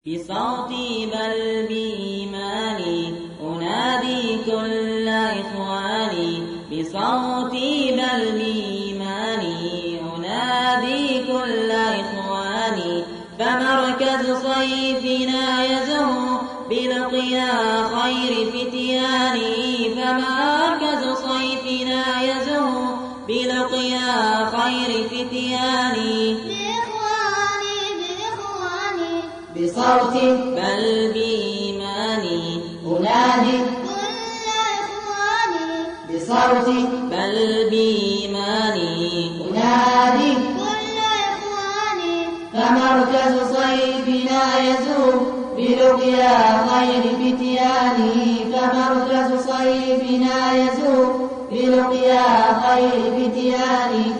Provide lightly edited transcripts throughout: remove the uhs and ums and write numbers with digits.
بصوتي بل بإيماني أنادي كل إخواني، بصوتي بل بإيماني أنادي كل إخواني، فمركز صيفنا يزهو بلقيا خير فتياني، فمركز صيفنا يزهو بلقيا خير فتياني. بصوتي بل بإيماني أنادي كل إخواني، بصوتي بل بإيماني أنادي كل إخواني، فمركز صيفنا يزهو بلقيا خير فتياني، فمركز صيفنا يزهو بلقيا خير فتياني.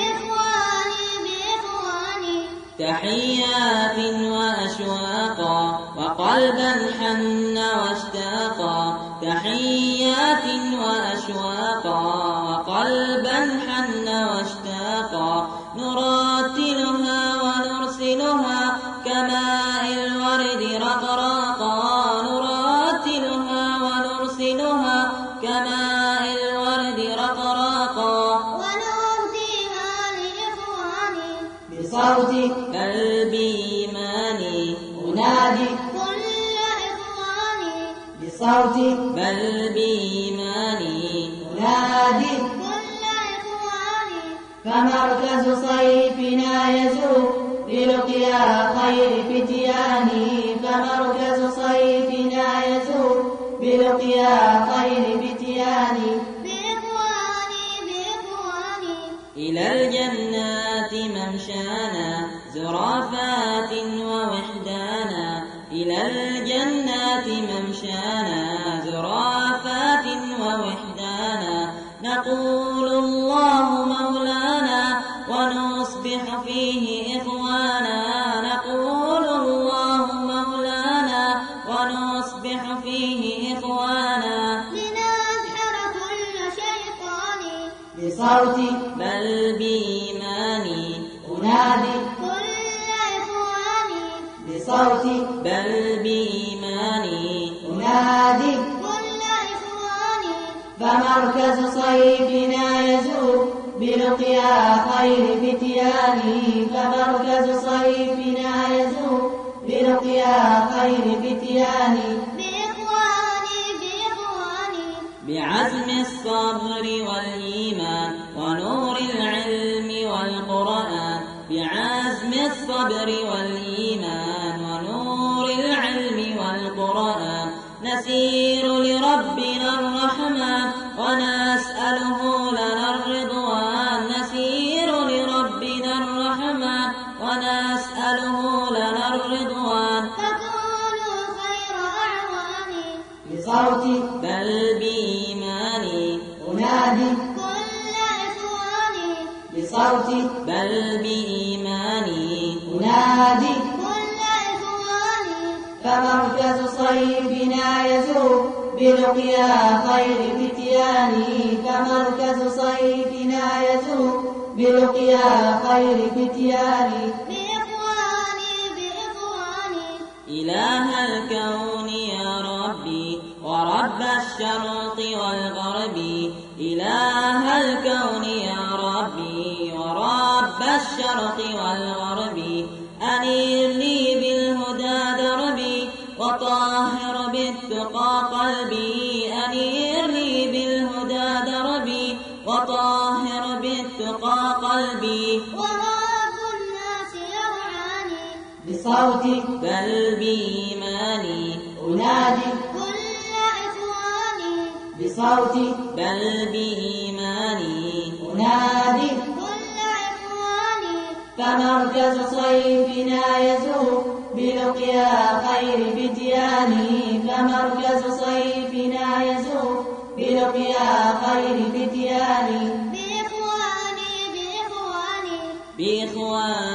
تحيات وأشواقا وقلبا حن واشتاقا، تحيات وأشواقا وقلبا حن واشتاقا، نراتلها ونرسلها كماء الورد رقراقا، نراتلها ونرسلها كماء الورد رقراقا، بصوتي بل بإيماني أنادي كل إخواني، بصوتي بل بإيماني أنادي كل إخواني، فمركز صيفنا يزهو بلقيا خير فتياني، فمركز صيفنا يزهو بلقيا خير فتياني. إلى الجنات ممشانا زرافات ووحدانا، إلى الجنات ممشانا زرافات ووحدانا، نقول الله مولانا ونصبح فيه إخوانا، نقول الله مولانا ونصبح فيه إخوانا، لنسحر كل شيطان بصوتي بل بإيماني أنادي كل إخواني، بصوتي بل بإيماني أنادي كل إخواني، فمركز صيفنا يزهو بلقيا خير فتياني، فمركز صيفنا يزهو بلقيا خير فتياني. بعزم الصبر والإيمان ونور العلم والقرآن، بعزم الصبر والإيمان ونور العلم والقرآن، نسير لربنا الرحمن ونسأله لنا الرضوان، نسير لربنا الرحمن ونسأله لنا الرضوان، تكونوا خير أعواني بصوتي بل بإيماني أنادي كل إخواني، بصوتي بل بإيماني أنادي كل إخواني، فمركز صيفنا يزهو بلقيا خير فتياني، فمركز صيفنا يزهو بلقيا خير فتياني. إله الكون يا ربي ورب الشرق والغرب، إله الكون يا ربي ورب الشرق والغرب، أنير لي بالهدى دربي وطاهر بالتقى قلبي، أنير لي بالهدى دربي وطاهر بالتقى قلبي، ورب الناس يرعاني بصوتي بل بإيماني أنادي كل إخواني، بصوتي بل بإيماني أنادي كل إخواني، فمركز صيفنا يزهو بلقيا خير فتياني، فمركز صيفنا يزهو بلقيا خير فتياني. بإخواني